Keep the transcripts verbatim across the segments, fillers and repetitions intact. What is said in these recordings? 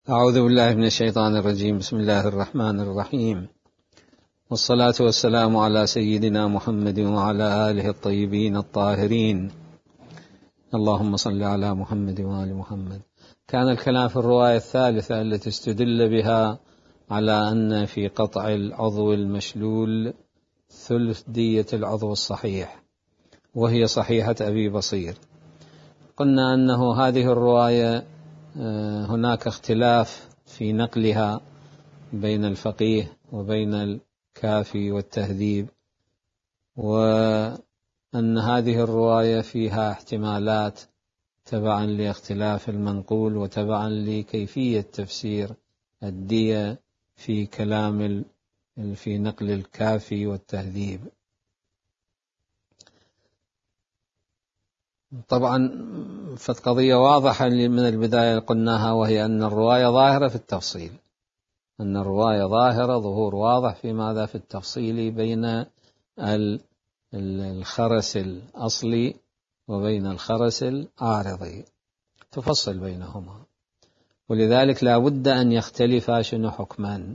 أعوذ بالله من الشيطان الرجيم. بسم الله الرحمن الرحيم، والصلاة والسلام على سيدنا محمد وعلى آله الطيبين الطاهرين. اللهم صل على محمد وآل محمد. كان الكلام في الرواية الثالثة التي استدل بها على أن في قطع العضو المشلول ثلث دية العضو الصحيح، وهي صحيحة أبي بصير. قلنا أنه هذه الرواية هناك اختلاف في نقلها بين الفقيه وبين الكافي والتهذيب، وأن هذه الرواية فيها احتمالات تبعا لاختلاف المنقول وتبعا لكيفية تفسير الدية في كلام في نقل الكافي والتهذيب. طبعا فالقضية واضحة من البداية قلناها، وهي أن الرواية ظاهرة في التفصيل، أن الرواية ظاهرة ظهور واضح في ماذا في التفصيل بين الخرس الأصلي وبين الخرس العارضي، تفصل بينهما، ولذلك لا بد أن يختلفا شنو حكما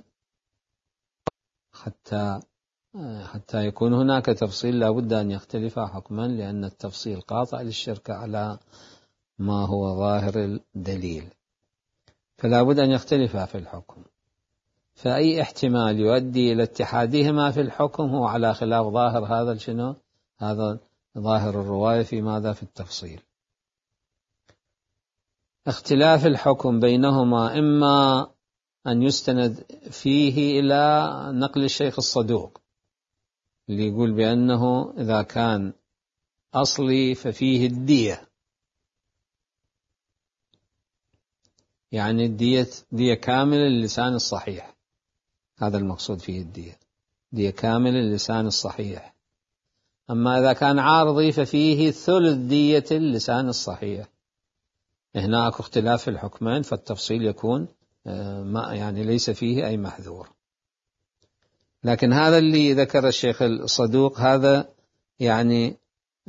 حتى حتى يكون هناك تفصيل، لا بد أن يختلفا حكما، لأن التفصيل قاطع للشرك على ما هو ظاهر الدليل، فلا بد أن يختلفا في الحكم. فأي احتمال يؤدي إلى اتحادهما في الحكم هو على خلاف ظاهر هذا شنو هذا ظاهر الرواية في ماذا في التفصيل. اختلاف الحكم بينهما إما أن يستند فيه إلى نقل الشيخ الصدوق اللي يقول بأنه إذا كان أصلي ففيه الدية، يعني الدية دية كاملة للسان الصحيح، هذا المقصود فيه الدية، دية كاملة للسان الصحيح. أما إذا كان عارضي ففيه ثلث دية اللسان الصحيح. هناك اختلاف في الحكمين، فالتفصيل يكون ما يعني ليس فيه أي محذور. لكن هذا اللي ذكر الشيخ الصدوق هذا يعني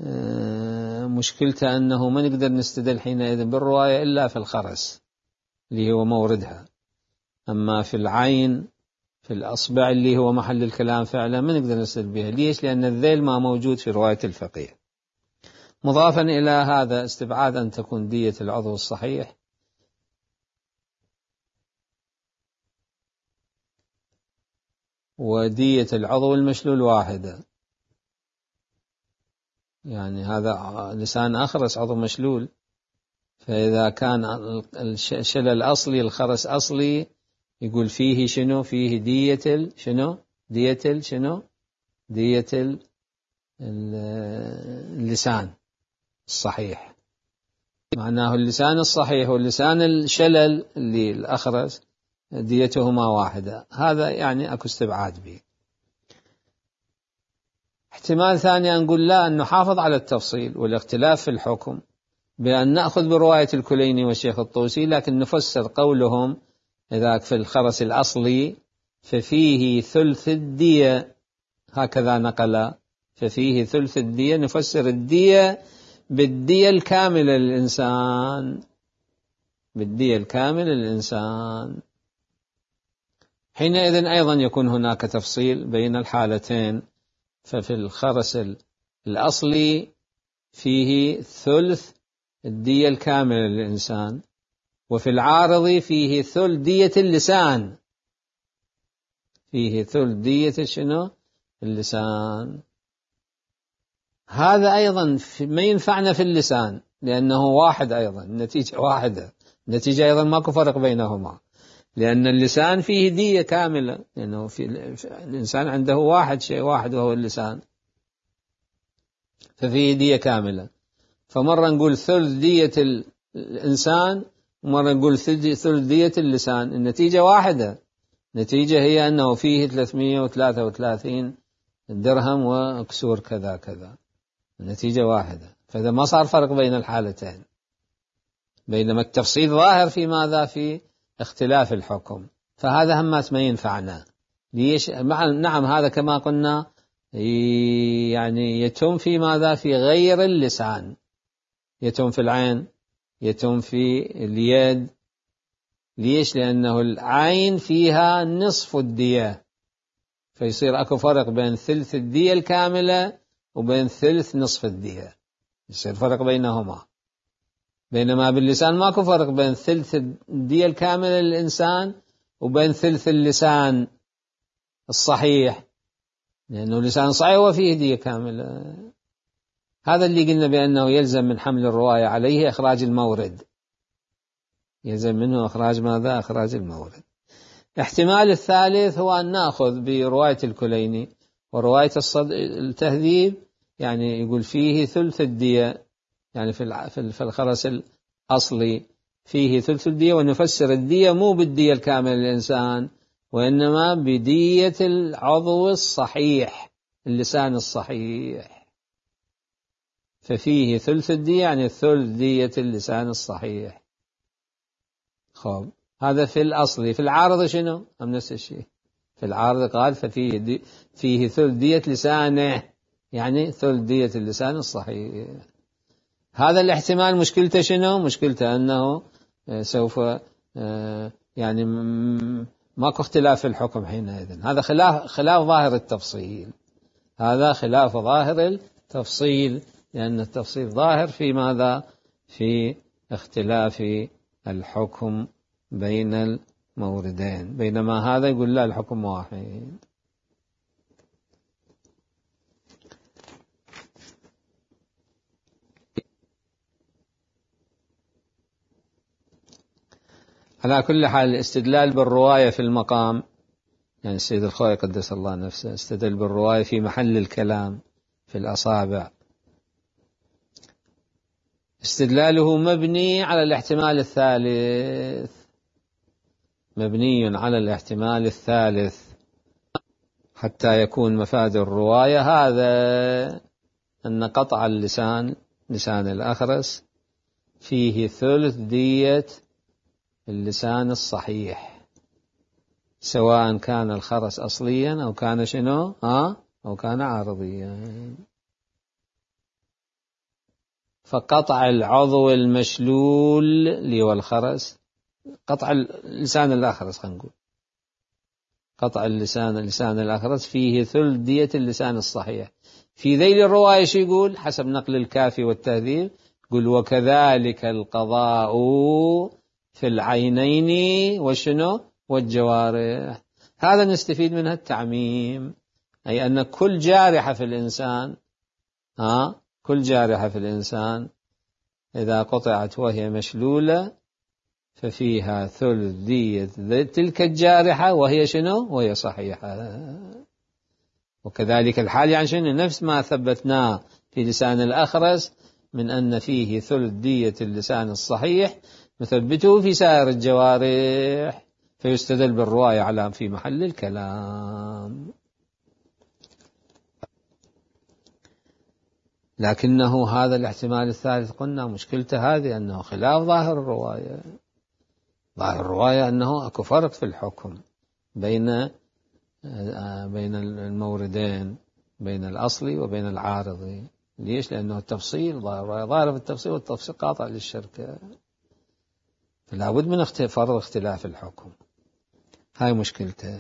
مشكلته أنه ما نقدر نستدل حينئذ بالرواية إلا في الخرس اللي هو موردها، أما في العين في الأصبع اللي هو محل الكلام فعلا ما نقدر نستدل بها. ليش؟ لأن الذيل ما موجود في رواية الفقيه. مضافا إلى هذا استبعاد أن تكون دية العضو الصحيح ودية العضو المشلول واحدة، يعني هذا لسان أخرس عضو مشلول، فإذا كان الشلل الأصلي الخرس أصلي يقول فيه شنو فيه دية شنو دية شنو دية اللسان الصحيح، معناه اللسان الصحيح واللسان الشلل اللي الأخرس ديتهما واحدة. هذا يعني أكو استبعاد به. احتمال ثاني أن نقول لا، أن نحافظ على التفصيل والاختلاف في الحكم بأن نأخذ برواية الكليني والشيخ الطوسي، لكن نفسر قولهم إذا في الخرس الأصلي ففيه ثلث الدية، هكذا نقل ففيه ثلث الدية، نفسر الدية بالدية الكاملة للإنسان، بالدية الكاملة للإنسان. حينئذ أيضا يكون هناك تفصيل بين الحالتين، ففي الخرس الأصلي فيه ثلث الدية الكاملة للإنسان، وفي العارض فيه ثلث دية اللسان، فيه ثلث دية شنو اللسان. هذا أيضا ما ينفعنا في اللسان لأنه واحد، أيضا النتيجة واحدة، النتيجة أيضا ماكو فرق بينهما، لأن اللسان فيه دية كاملة، لأنه في الإنسان عنده واحد شيء واحد وهو اللسان، ففيه دية كاملة. فمرة نقول ثلث دية الإنسان ومرة نقول ثلث دية اللسان، النتيجة واحدة، النتيجة هي أنه فيه ثلاثمائة وثلاثة وثلاثين درهم وكسور كذا كذا، النتيجة واحدة. فإذا ما صار فرق بين الحالتين، بينما التفصيل ظاهر في ماذا في اختلاف الحكم، فهذا همات ما ينفعنا. ليش؟ نعم هذا كما قلنا يعني يتم في ماذا في غير اللسان، يتم في العين، يتم في اليد، ليش؟ لأنه العين فيها نصف الدية، فيصير أكو فرق بين ثلث الدية الكاملة وبين ثلث نصف الدية، يصير فرق بينهما. بينما باللسان ماكو فرق بين ثلث الدية الكاملة للإنسان وبين ثلث اللسان الصحيح، لأنه اللسان صحيح هو فيه دية كاملة. هذا اللي قلنا بأنه يلزم من حمل الرواية عليه إخراج المورد، يلزم منه إخراج ماذا؟ إخراج المورد. الاحتمال الثالث هو أن نأخذ برواية الكليني ورواية التهذيب، يعني يقول فيه ثلث الدية، يعني في الخرس الأصلي فيه ثلث الدية، ونفسر الدية مو بالدية الكاملة للإنسان وإنما بدية العضو الصحيح، اللسان الصحيح، ففيه ثلث الدية يعني ثلث دية اللسان الصحيح. خب هذا في الأصلي. في العارض شنو؟ أم نفس الشيء. في العارض قال ففيه دي فيه ثلث دية لسانه، يعني ثلث دية اللسان الصحيح. هذا الاحتمال مشكلته شنو؟ مشكلته أنه سوف يعني ماكو اختلاف في الحكم حينئذ. هذا خلاف خلاف ظاهر التفصيل، هذا خلاف ظاهر التفصيل، لأن التفصيل ظاهر في ماذا؟ في اختلاف الحكم بين الموردين، بينما هذا يقول لا الحكم واحد. على كل حال الاستدلال بالرواية في المقام، يعني السيد الخوئي قدس الله نفسه استدل بالرواية في محل الكلام في الأصابع، استدلاله مبني على الاحتمال الثالث، مبني على الاحتمال الثالث حتى يكون مفاد الرواية هذا أن قطع اللسان، لسان الأخرس، فيه ثلث دية اللسان الصحيح، سواء كان الخرس أصليا أو كان شنو ها أو كان عارضيا. فقطع العضو المشلول اللي هو الخرس، قطع اللسان الأخرس، خلينا نقول قطع اللسان اللسان الأخرس فيه ثلث دية اللسان الصحيح. في ذيل الرواية شو يقول حسب نقل الكافي والتهذيب؟ يقول وكذلك القضاء في العينين وشنو والجوارح. هذا نستفيد منها التعميم، أي أن كل جارحة في الإنسان ها كل جارحة في الإنسان إذا قطعت وهي مشلولة ففيها ثلث دية تلك الجارحة وهي شنو وهي صحيحة. وكذلك الحال يعني شنو؟ نفس ما ثبتناه في لسان الأخرس من أن فيه ثلث دية اللسان الصحيح نثبته في سائر الجوارح، فيستدل بالرواية على في محل الكلام. لكنه هذا الاحتمال الثالث قلنا مشكلته هذه أنه خلاف ظاهر الرواية. ظاهر الرواية أنه أكو فرق في الحكم بين بين الموردين، بين الأصلي وبين العارضي. ليش؟ لأنه التفصيل ظاهر ظاهر في التفصيل، والتفصيل قاطع للشركة، فلا بد من فرض اختلاف الحكم. هاي مشكلته.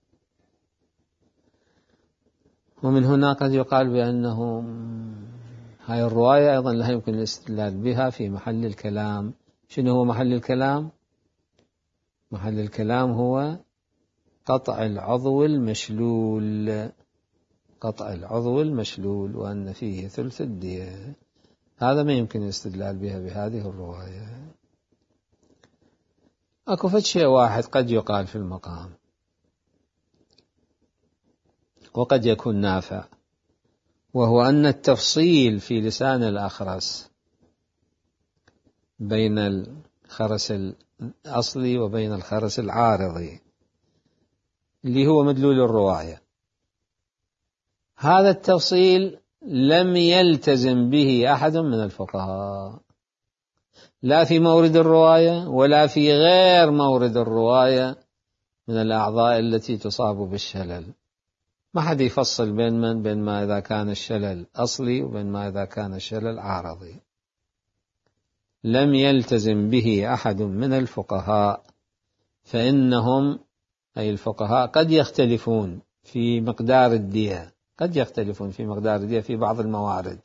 ومن هنا قد يقال بأنه هاي الرواية أيضا لا يمكن الاستدلال بها في محل الكلام. شنو هو محل الكلام؟ محل الكلام هو قطع العضو المشلول، قطع العضو المشلول وأن فيه ثلث الدية. هذا ما يمكن الاستدلال بها بهذه الرواية. أكو فد شيء واحد قد يقال في المقام وقد يكون نافع، وهو أن التفصيل في لسان الأخرس بين الخرس الأصلي وبين الخرس العارضي اللي هو مدلول الرواية، هذا التفصيل لم يلتزم به أحد من الفقهاء، لا في مورد الرواية ولا في غير مورد الرواية من الأعضاء التي تصاب بالشلل. ما حد يفصل بين من بين ما إذا كان الشلل أصلي وبين ما إذا كان الشلل عارضي. لم يلتزم به أحد من الفقهاء فإنهم أي الفقهاء قد يختلفون في مقدار الدية، قد يختلفون في مقدار الدية في بعض الموارد،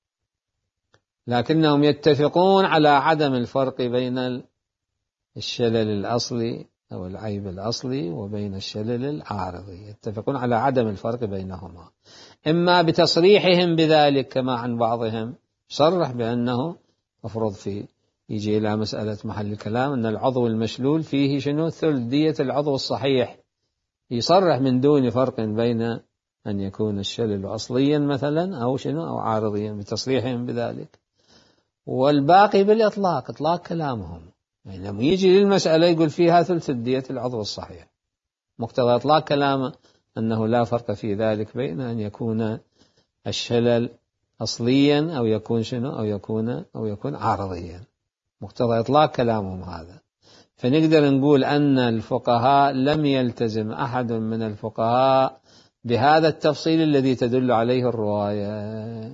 لكنهم يتفقون على عدم الفرق بين الشلل الأصلي أو العيب الأصلي وبين الشلل العارضي، يتفقون على عدم الفرق بينهما، إما بتصريحهم بذلك كما عن بعضهم صرح بأنه مفروض في يجي إلى مسألة محل الكلام أن العضو المشلول فيه شنو ثلث دية العضو الصحيح، يصرح من دون فرق بين أن يكون الشلل أصليا مثلا أو شنو أو عارضيا بتصريحهم بذلك، والباقي بالإطلاق إطلاق كلامهم، يعني لما يجي للمسألة يقول فيها ثلث دية العضو الصحيح، مقتضى إطلاق كلامه أنه لا فرق في ذلك بين أن يكون الشلل أصليا أو يكون شنو أو يكون أو يكون عارضيا، مقتضى إطلاق كلامهم هذا. فنقدر نقول أن الفقهاء لم يلتزم أحد من الفقهاء بهذا التفصيل الذي تدل عليه الرواية.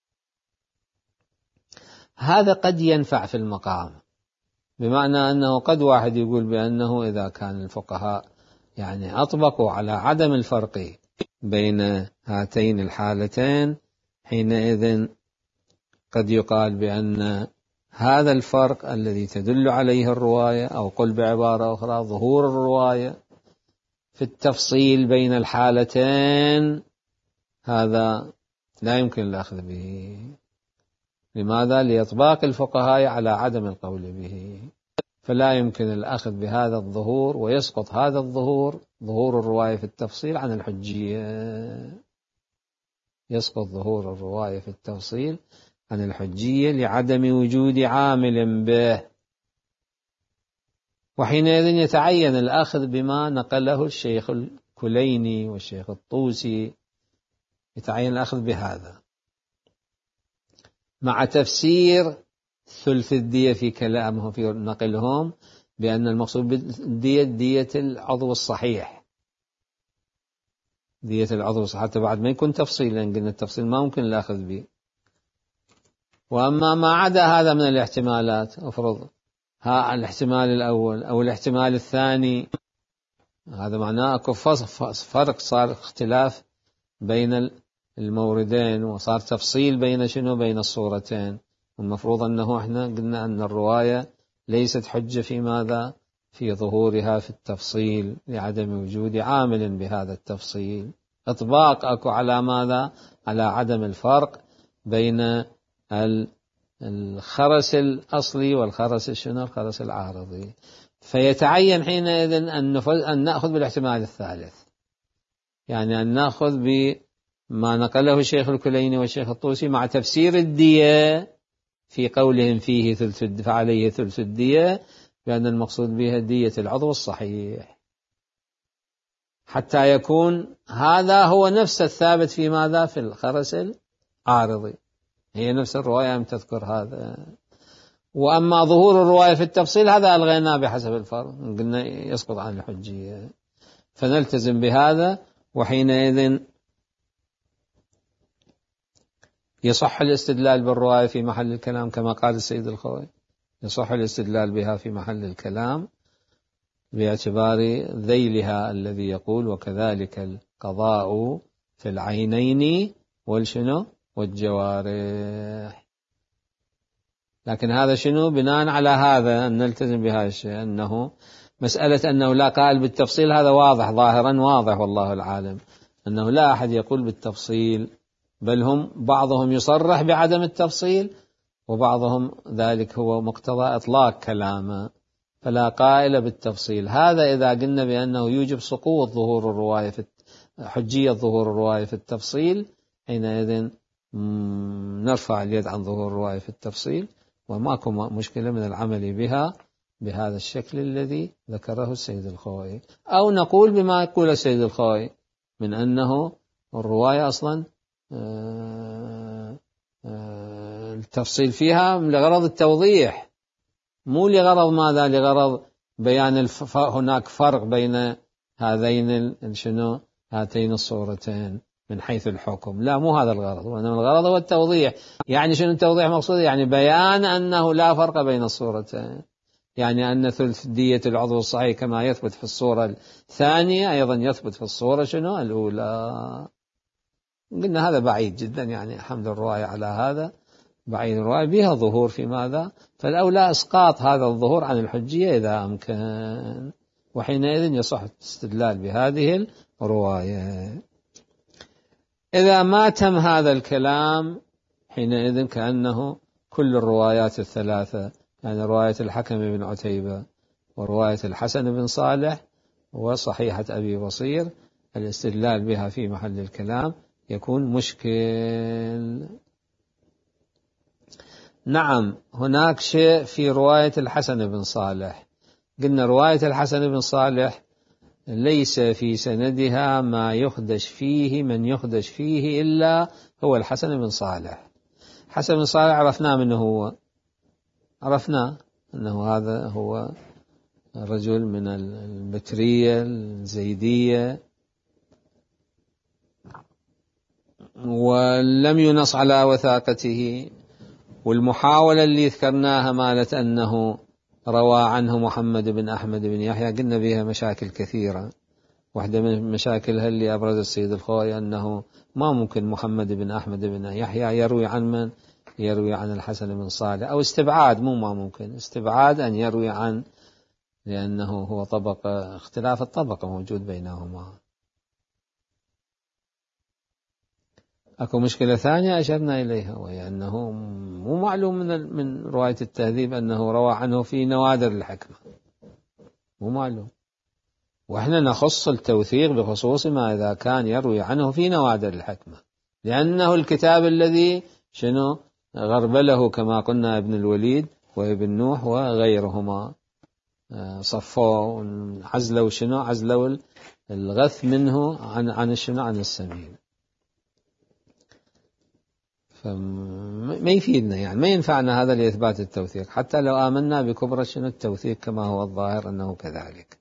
هذا قد ينفع في المقام، بمعنى أنه قد واحد يقول بأنه إذا كان الفقهاء يعني أطبقوا على عدم الفرق بين هاتين الحالتين، حينئذ قد يقال بأن هذا الفرق الذي تدل عليه الرواية، أو قل بعبارة أخرى ظهور الرواية في التفصيل بين الحالتين، هذا لا يمكن الأخذ به. لماذا؟ لإطباق الفقهاء على عدم القول به، فلا يمكن الأخذ بهذا الظهور، ويسقط هذا الظهور ظهور الرواية في التفصيل عن الحجية، يسقط ظهور الرواية في التفصيل عن الحجية لعدم وجود عامل به، وحينئذ يتعين الأخذ بما نقله الشيخ الكليني والشيخ الطوسي، يتعين الأخذ بهذا مع تفسير ثلث الدية في كلامهم في نقلهم بأن المقصود بالدية دية العضو الصحيح، دية العضو الصحيح، حتى بعد ما يكون تفصيل، لأن قلنا التفصيل ما ممكن الأخذ به. وأما ما عدا هذا من الاحتمالات، أفرض ها الاحتمال الأول أو الاحتمال الثاني، هذا معناه أكو فرق، صار اختلاف بين الموردين، وصار تفصيل بين شنو بين الصورتين، والمفروض أنه احنا قلنا أن الرواية ليست حجة في ماذا؟ في ظهورها في التفصيل لعدم وجود عامل بهذا التفصيل، إطباق أكو على ماذا؟ على عدم الفرق بين الخرس الأصلي والخرس شنو الخرس العارضي، فيتعين حينئذ أن نأخذ بالاحتمال الثالث، يعني أن نأخذ بما نقله الشيخ الكليني والشيخ الطوسي مع تفسير الدية في قولهم فيه ثلث فعليه ثلث الدية، بأن المقصود بها دية العضو الصحيح، حتى يكون هذا هو نفس الثابت في ماذا؟ في الخرس العارضي، هي نفس الرواية أم تذكر هذا. وأما ظهور الرواية في التفصيل هذا ألغيناه بحسب الفرق، قلنا يسقط عن الحجية، فنلتزم بهذا، وحينئذ يصح الاستدلال بالرواية في محل الكلام كما قال السيد الخوي، يصح الاستدلال بها في محل الكلام باعتبار ذيلها الذي يقول وكذلك القضاء في العينين والشنو والجوارح. لكن هذا شنو بناء على هذا أن نلتزم بهذا الشيء، أنه مسألة أنه لا قال بالتفصيل هذا واضح ظاهرا واضح والله العالم، أنه لا أحد يقول بالتفصيل، بل هم بعضهم يصرح بعدم التفصيل وبعضهم ذلك هو مقتضى إطلاق كلامه، فلا قائل بالتفصيل. هذا إذا قلنا بأنه يوجب سقوط ظهور الرواية في حجية ظهور الرواية في التفصيل، حينئذ نرفع اليد عن ظهور الرواية في التفصيل، وماكو مشكلة من العمل بها بهذا الشكل الذي ذكره السيد الخوئي، أو نقول بما يقول السيد الخوئي من أنه الرواية أصلا التفصيل فيها لغرض التوضيح، مو لغرض ماذا؟ لغرض بيان الف... هناك فرق بين هذين شنو هاتين الصورتين من حيث الحكم، لا مو هذا الغرض، وإنما الغرض هو التوضيح. يعني شنو التوضيح مقصود؟ يعني بيان أنه لا فرق بين الصورتين، يعني أن ثلث دية العضو الصحيح كما يثبت في الصورة الثانية أيضا يثبت في الصورة شنو الأولى. قلنا هذا بعيد جدا، يعني حمل الرواية على هذا بعيد، الرواية بها ظهور في ماذا، فالأولى إسقاط هذا الظهور عن الحجية إذا أمكن، وحينئذ يصح الاستدلال بهذه الرواية. إذا ما تم هذا الكلام حينئذ كأنه كل الروايات الثلاثة، يعني رواية الحكم بن عتيبة ورواية الحسن بن صالح وصحيحة أبي بصير، الاستدلال بها في محل الكلام يكون مشكل. نعم هناك شيء في رواية الحسن بن صالح، قلنا رواية الحسن بن صالح ليس في سندها ما يخدش فيه من يخدش فيه إلا هو الحسن بن صالح. حسن بن صالح عرفناه منه، هو عرفنا أنه هذا هو رجل من البترية الزيدية، ولم ينص على وثاقته، والمحاولة اللي ذكرناها مالت أنه روى عنه محمد بن أحمد بن يحيى قلنا بها مشاكل كثيرة. واحدة من مشاكلها اللي أبرز السيد الخوي أنه ما ممكن محمد بن أحمد بن يحيى يروي عن من؟ يروي عن الحسن بن صالح، أو استبعاد، مو ما ممكن، استبعاد أن يروي عن، لأنه هو طبقة، اختلاف الطبقة موجود بينهما. أكو مشكلة ثانية أشرنا إليها، وهي أنه مو معلوم من من رواية التهذيب أنه روى عنه في نوادر الحكمة، مو معلوم، وإحنا نخص التوثيق بخصوص ما إذا كان يروي عنه في نوادر الحكمة، لأنه الكتاب الذي شنو غربله كما قلنا ابن الوليد وابن نوح وغيرهما، صفوا عزلوا شنو عزلوا الغث منه عن عن شنو عن السمين، فما يفيدنا، يعني ما ينفعنا هذا لإثبات التوثيق حتى لو آمنا بكبرى شنو التوثيق كما هو الظاهر أنه كذلك.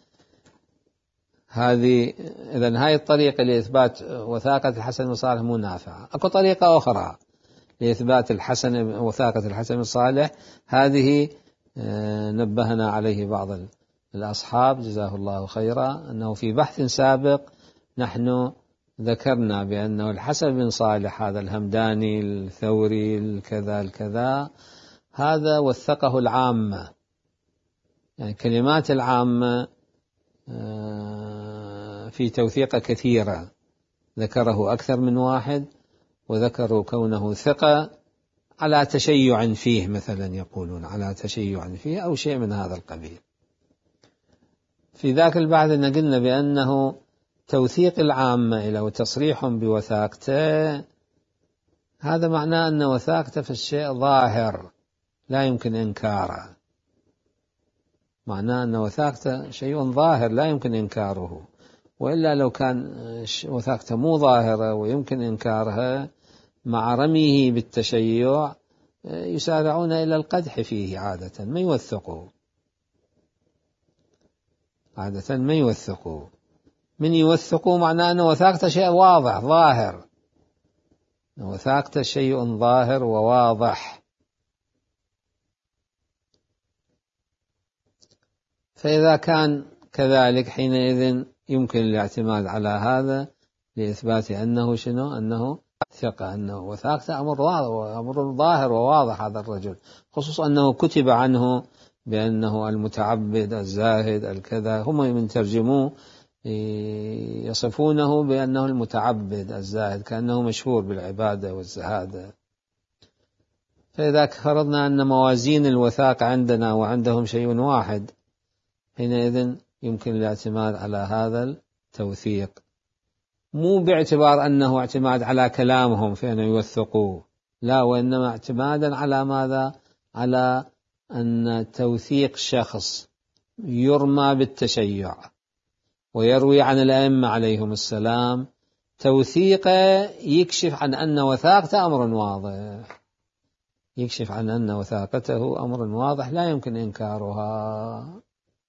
هذه إذن هاي الطريقة لإثبات وثاقة الحسن بن صالح مو نافعة. أكو طريقة أخرى لإثبات الحسن وثاقة الحسن بن صالح، هذه نبهنا عليه بعض الأصحاب جزاه الله خيرا، أنه في بحث سابق نحن ذكرنا بأنه الحسن بن صالح هذا الهمداني الثوري الكذا الكذا هذا وثقه العامة، يعني كلمات العامة في توثيق كثيرة، ذكره أكثر من واحد وذكروا كونه ثقة على تشيع فيه، مثلا يقولون على تشيع فيه أو شيء من هذا القبيل. في ذاك البعض قلنا بأنه توثيق العامة إلى وتصريح بوثاقته، هذا معناه أن وثاقته في الشيء ظاهر لا يمكن إنكاره، معناه أن وثاقته شيء ظاهر لا يمكن إنكاره، وإلا لو كان وثاقته مو ظاهرة ويمكن إنكارها مع رميه بالتشيع يسارعون إلى القدح فيه، عادة ما يوثقوا، عادة ما يوثقوا. من يوثقوا معناه أن وثاقته شيء واضح ظاهر، وثاقته شيء ظاهر وواضح. فإذا كان كذلك حينئذ يمكن الاعتماد على هذا لإثبات أنه شنو أنه ثقة، أنه وثاقته أمر واضح، أمر ظاهر وواضح هذا الرجل، خصوصا أنه كتب عنه بأنه المتعبد الزاهد الكذا، هم من ترجموه يصفونه بأنه المتعبد الزاهد، كأنه مشهور بالعبادة والزهادة. فإذا فرضنا أن موازين الوثاق عندنا وعندهم شيء واحد، حينئذ يمكن الاعتماد على هذا التوثيق، مو باعتبار أنه اعتماد على كلامهم فإنه يوثقوه، لا، وإنما اعتمادا على ماذا؟ على أن توثيق شخص يرمى بالتشيع ويروي عن الأئمة عليهم السلام توثيقه يكشف عن أن وثاقته أمر واضح، يكشف عن أن وثاقته أمر واضح لا يمكن إنكارها.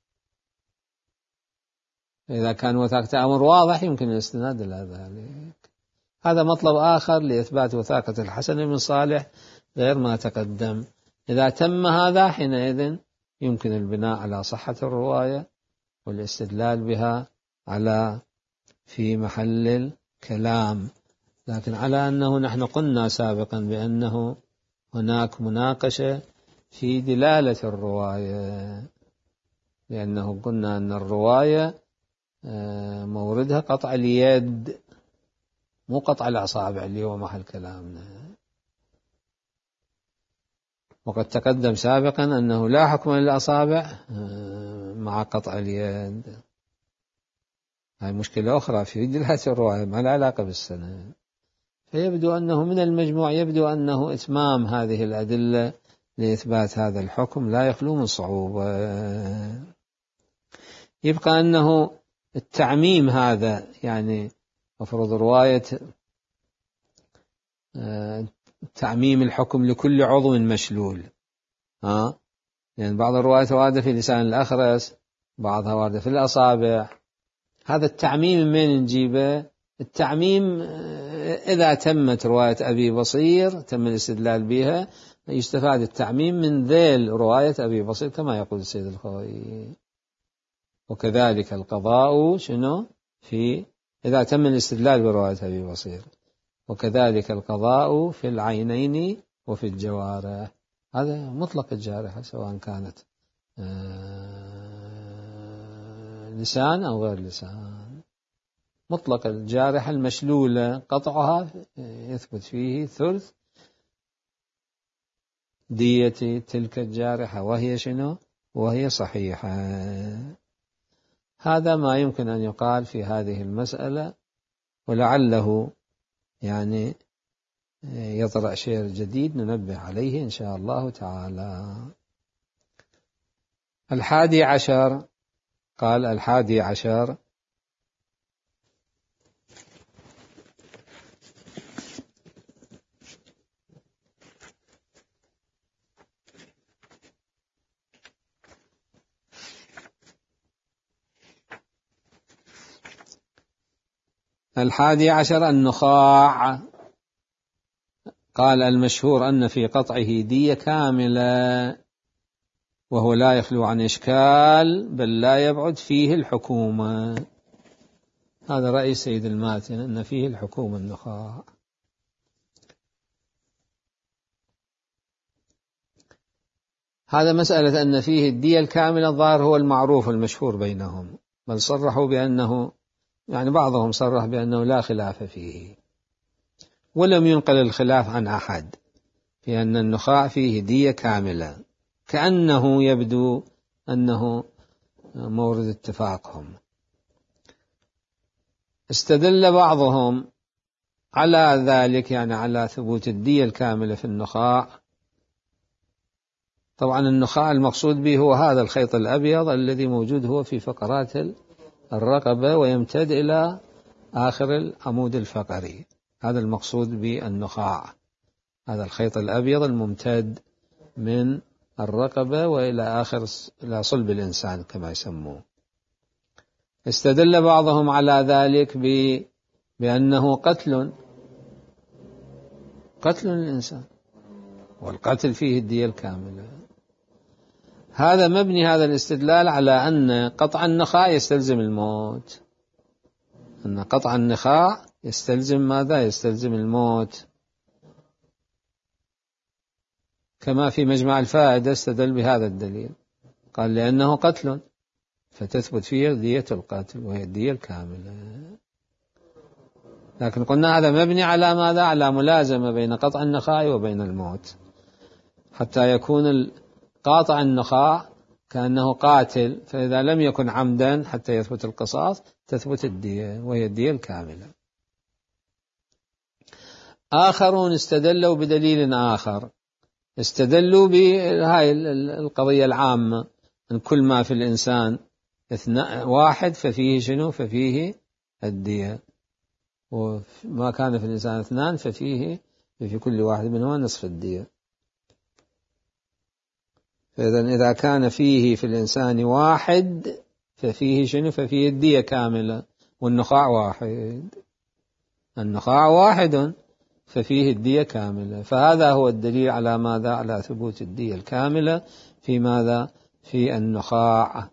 إذا كان وثاقته أمر واضح يمكن الاستناد إلى ذلك. هذا مطلب آخر لإثبات وثاقة الحسن بن صالح غير ما تقدم. إذا تم هذا حينئذ يمكن البناء على صحة الرواية والاستدلال بها على في محل الكلام. لكن على أنه نحن قلنا سابقا بأنه هناك مناقشة في دلالة الرواية، لأنه قلنا أن الرواية موردها قطع اليد مو قطع الأصابع اللي هو محل كلامنا. وقد تقدم سابقا أنه لا حكم للأصابع مع قطع اليد. هاي مشكلة أخرى في دلالة الرواية ما لها علاقة بالسند. فيبدو أنه من المجموع يبدو أنه إتمام هذه الأدلة لإثبات هذا الحكم لا يخلو من صعوبة. يبقى أنه التعميم هذا يعني مفروض رواية تعميم الحكم لكل عضو مشلول، ها يعني بعض الروايات واردة في لسان الأخرس، بعضها واردة في الأصابع. هذا التعميم من نجيبه؟ التعميم إذا تمت رواية أبي بصير تم الاستدلال بها يستفاد التعميم من ذيل رواية أبي بصير كما يقول السيد الخوئي. وكذلك القضاء شنو في إذا تم الاستدلال برواية أبي بصير، وكذلك القضاء في العينين وفي الجوارح. هذا مطلق الجارحة سواء كانت لسان أو غير لسان. مطلق الجارحة المشلولة قطعها يثبت فيه ثلث دية تلك الجارحة وهي شنو؟ وهي صحيحة. هذا ما يمكن أن يقال في هذه المسألة، ولعله يعني يطرأ شيء جديد ننبه عليه إن شاء الله تعالى. الحادي عشر، قال الحادي عشر الحادي عشر النخاع. قال المشهور أن في قطعه دية كاملة، وهو لا يخلو عن إشكال بل لا يبعد فيه الحكومة. هذا رأي سيد الماتن أن فيه الحكومة النخاع. هذا مسألة أن فيه الدية الكاملة الظاهر هو المعروف المشهور بينهم، بل صرحوا بأنه يعني بعضهم صرح بأنه لا خلاف فيه، ولم ينقل الخلاف عن أحد في أن النخاع فيه دية كاملة، كأنه يبدو أنه مورد اتفاقهم. استدل بعضهم على ذلك يعني على ثبوت الدية الكاملة في النخاع. طبعا النخاع المقصود به هو هذا الخيط الأبيض الذي موجود هو في فقرات الرقبة ويمتد إلى آخر العمود الفقري. هذا المقصود بالنخاع، هذا الخيط الأبيض الممتد من الرقبة وإلى آخر إلى صلب الإنسان كما يسموه. استدل بعضهم على ذلك بأنه قتل قتل الإنسان، والقتل فيه الدية الكاملة. هذا مبني هذا الاستدلال على أن قطع النخاع يستلزم الموت، أن قطع النخاع يستلزم ماذا؟ يستلزم الموت، كما في مجمع الفائدة استدل بهذا الدليل، قال لأنه قتل فتثبت فيه دية القتل وهي الدية الكاملة. لكن قلنا هذا مبني على ماذا؟ على ملازمة بين قطع النخاع وبين الموت، حتى يكون قاطع النخاع كأنه قاتل، فإذا لم يكن عمدا حتى يثبت القصاص تثبت الدية وهي الدية الكاملة. آخرون استدلوا بدليل آخر، استدلوا بهاي القضية العامة أن كل ما في الإنسان واحد ففيه شنو؟ ففيه الدية، وما كان في الإنسان اثنان ففيه في كل واحد منهما نصف الدية. فإذا إذا كان فيه في الإنسان واحد ففيه شنو؟ ففيه الدية كاملة، والنخاع واحد، النخاع واحد ففيه الدية كاملة. فهذا هو الدليل على ماذا؟ على ثبوت الدية الكاملة في ماذا؟ في النخاع.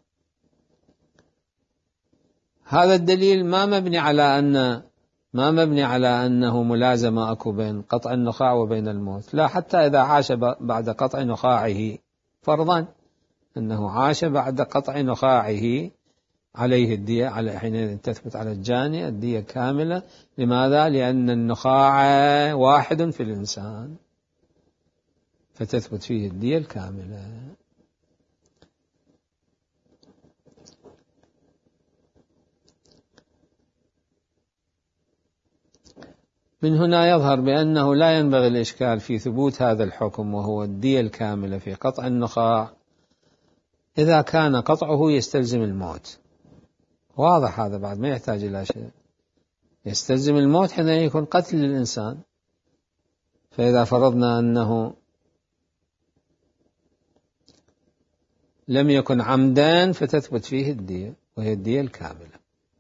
هذا الدليل ما مبني على أن ما مبني على أنه ملازمة أكو بين قطع النخاع وبين الموت، لا، حتى إذا عاش بعد قطع نخاعه، فرضا أنه عاش بعد قطع نخاعه، عليه الدية، على حينئذ تثبت على الجاني الدية كاملة. لماذا؟ لأن النخاع واحد في الإنسان، فتثبت فيه الدية الكاملة. من هنا يظهر بأنه لا ينبغي الإشكال في ثبوت هذا الحكم، وهو الدية الكاملة في قطع النخاع، إذا كان قطعه يستلزم الموت. واضح هذا، بعد ما يحتاج إلى شيء. يستلزم الموت حين يكون قتل للإنسان، فإذا فرضنا أنه لم يكن عمدا فتثبت فيه الدية، وهي الدية الكاملة.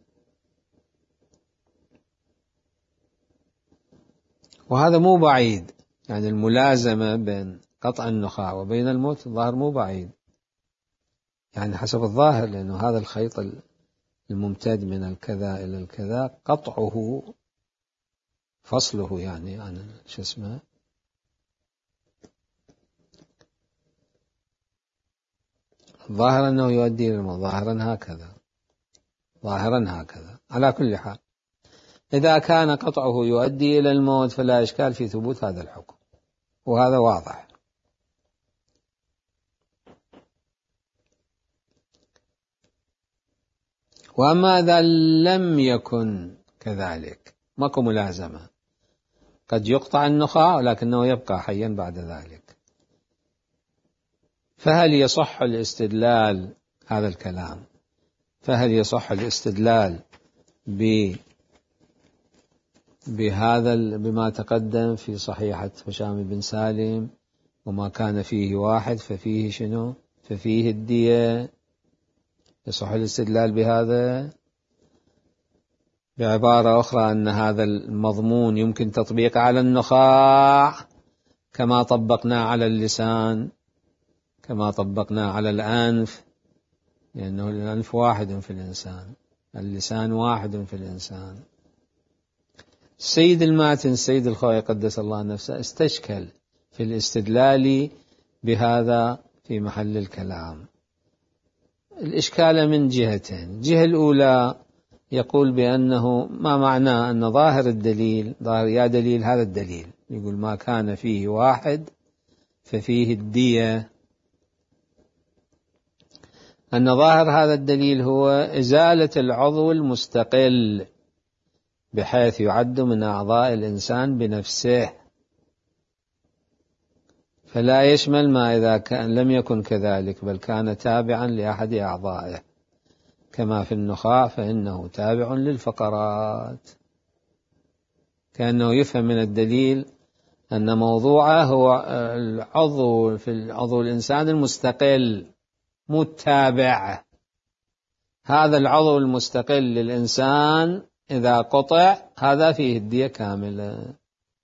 وهذا مو بعيد، يعني الملازمة بين قطع النخاع وبين الموت الظاهر مو بعيد، يعني حسب الظاهر، لأنه هذا الخيط الممتد من الكذا إلى الكذا قطعه فصله، يعني عن شو اسمه ظاهرا أنه يؤدي إلى الموت، ظاهرا هكذا، ظاهرا هكذا. على كل حال، إذا كان قطعه يؤدي إلى الموت فلا إشكال في ثبوت هذا الحكم، وهذا واضح. وأما إذا لم يكن كذلك، ماكو ملازمة، قد يقطع النخاع ولكنه يبقى حيا بعد ذلك، فهل يصح الاستدلال هذا الكلام فهل يصح الاستدلال ب بهذا بما تقدم في صحيحة هشام بن سالم، وما كان فيه واحد ففيه شنو؟ ففيه الدية. يصح الاستدلال بهذا؟ بعبارة أخرى، أن هذا المضمون يمكن تطبيقه على النخاع كما طبقنا على اللسان، كما طبقنا على الأنف، لأنه الأنف واحد في الإنسان، اللسان واحد في الإنسان. السيد الماتن السيد الخوئي قدس الله نفسه استشكل في الاستدلال بهذا في محل الكلام. الإشكال من جهتين. الجهة الأولى يقول بأنه ما معناه أن ظاهر الدليل، ظاهر يا دليل هذا الدليل يقول ما كان فيه واحد ففيه الدية، أن ظاهر هذا الدليل هو إزالة العضو المستقل بحيث يعد من أعضاء الإنسان بنفسه، فلا يشمل ما إذا كان لم يكن كذلك بل كان تابعا لأحد أعضائه، كما في النخاع فإنه تابع للفقرات. كأنه يفهم من الدليل أن موضوعه هو العضو في العضو الإنسان المستقل مو التابع. هذا العضو المستقل للإنسان إذا قطع هذا فيه الدية كاملة،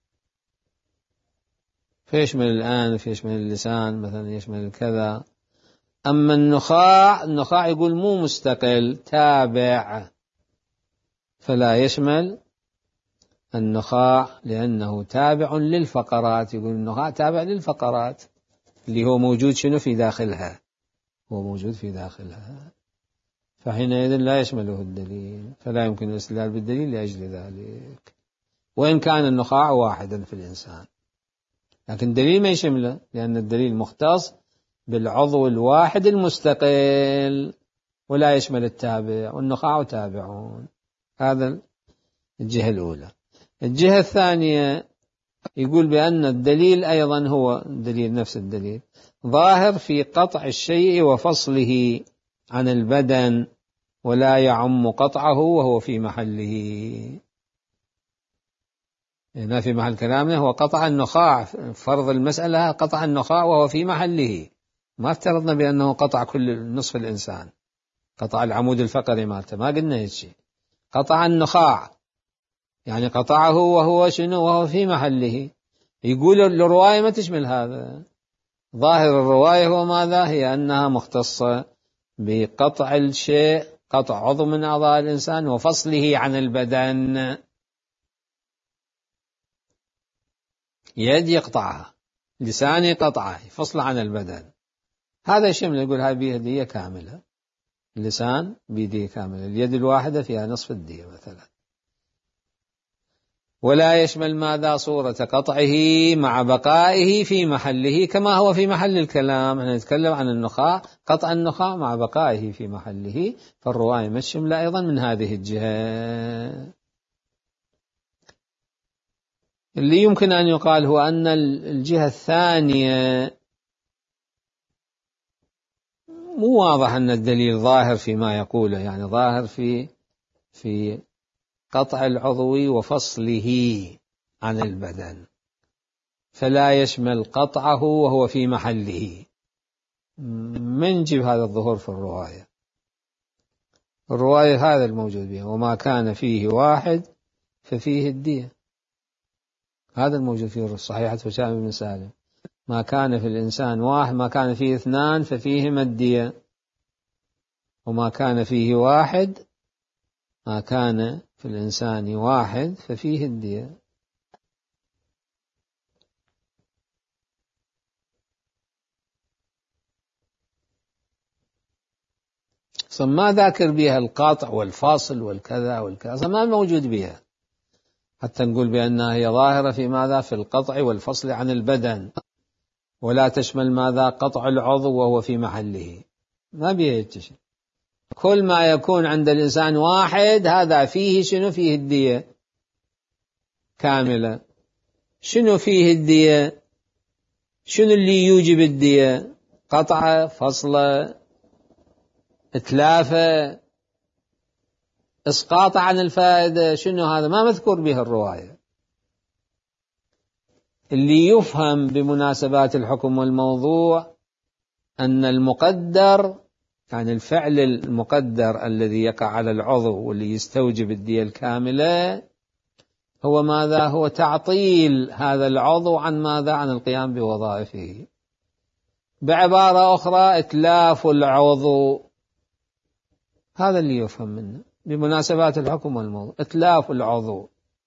فيشمل الأنف، يشمل اللسان مثلا، يشمل الكذا. أما النخاع، النخاع يقول مو مستقل، تابع، فلا يشمل النخاع لأنه تابع للفقرات. يقول النخاع تابع للفقرات اللي هو موجود شنو في داخلها، هو موجود في داخلها، فحينئذ لا يشمله الدليل، فلا يمكن الاستدلال بالدليل لأجل ذلك، وإن كان النخاع واحدا في الإنسان، لكن الدليل ما يشمله، لأن الدليل مختص بالعضو الواحد المستقل ولا يشمل التابع، والنخاع تابعون. هذا الجهة الأولى. الجهة الثانية يقول بأن الدليل أيضا هو الدليل نفس الدليل ظاهر في قطع الشيء وفصله عن البدن، ولا يعم قطعه وهو في محله. هنا في محل كلامنا هو قطع النخاع، فرض المسألة قطع النخاع وهو في محله، ما افترضنا بأنه قطع كل نصف الإنسان، قطع العمود الفقري مالته، ما قلنا هيك شيء. قطع النخاع يعني قطعه وهو شنو؟ وهو في محله. يقول الرواية ما تشمل هذا، ظاهر الرواية هو ماذا؟ هي أنها مختصة بقطع الشيء، قطع عضو من أعضاء الإنسان وفصله عن البدن. يد يقطعها، لسان يقطعه يفصله عن البدن، هذا الشيء يقول هاي بيه دية كاملة، اللسان بيدية كاملة، اليد الواحدة فيها نصف الدية مثلا. ولا يشمل ماذا؟ صورة قطعه مع بقائه في محله كما هو في محل الكلام. احنا نتكلم عن النخاع، قطع النخاع مع بقائه في محله، فالرواية مشملة أيضا من هذه الجهة. اللي يمكن أن يقال هو أن الجهة الثانية مو واضح أن الدليل ظاهر فيما يقوله، يعني ظاهر في في قطع العضو وفصله عن البدن، فلا يشمل قطعه وهو في محله. من جيب هذا الظهور في الرواية؟ الرواية هذا الموجود بها، وما كان فيه واحد ففيه الدية، هذا الموجود في صحيحة هشام بن سالم، ما كان في الإنسان واحد، ما كان فيه اثنان ففيهما الدية، وما كان فيه واحد، ما كان في الإنسان واحد ففيه الدية. ما ذاكر بها القاطع والفاصل والكذا والكذا، ما موجود بها حتى نقول بأنها هي ظاهرة في ماذا؟ في القطع والفصل عن البدن، ولا تشمل ماذا؟ قطع العضو وهو في محله، ما بها يتشي. كل ما يكون عند الإنسان واحد هذا فيه شنو؟ فيه الدية كاملة. شنو فيه الدية؟ شنو اللي يوجب الدية؟ قطعة، فصلة، اتلافة، اسقاط عن الفائدة، شنو هذا؟ ما مذكور به الرواية. اللي يفهم بمناسبات الحكم والموضوع أن المقدر، يعني الفعل المقدر الذي يقع على العضو واللي يستوجب الدية الكاملة، هو ماذا؟ هو تعطيل هذا العضو عن ماذا؟ عن القيام بوظائفه. بعبارة أخرى إتلاف العضو، هذا اللي يفهم منه بمناسبات الحكم والموضوع، إتلاف العضو،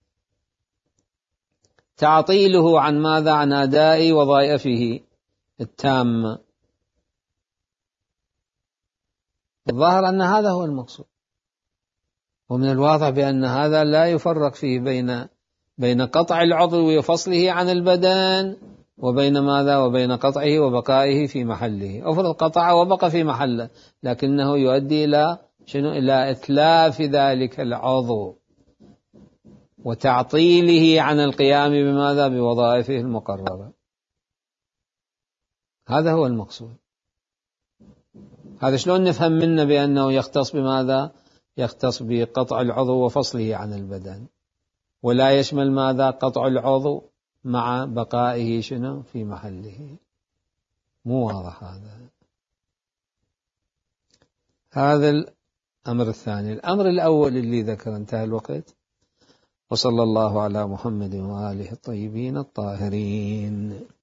تعطيله عن ماذا؟ عن أداء وظائفه التامة. الظاهر أن هذا هو المقصود، ومن الواضح بأن هذا لا يفرق فيه بين بين قطع العضو وفصله عن البدن وبين ماذا؟ وبين قطعه وبقائه في محله. أفرض قطع وبقى في محله، لكنه يؤدي إلى شنو؟ إلى إتلاف ذلك العضو وتعطيله عن القيام بماذا؟ بوظائفه المقررة. هذا هو المقصود. هذا شلون نفهم منه بأنه يختص بماذا؟ يختص بقطع العضو وفصله عن البدن، ولا يشمل ماذا؟ قطع العضو مع بقائه شنو؟ في محله. مو واضح هذا. هذا الأمر الثاني. الأمر الأول اللي ذكر، انتهى الوقت. وصلى الله على محمد وآله الطيبين الطاهرين.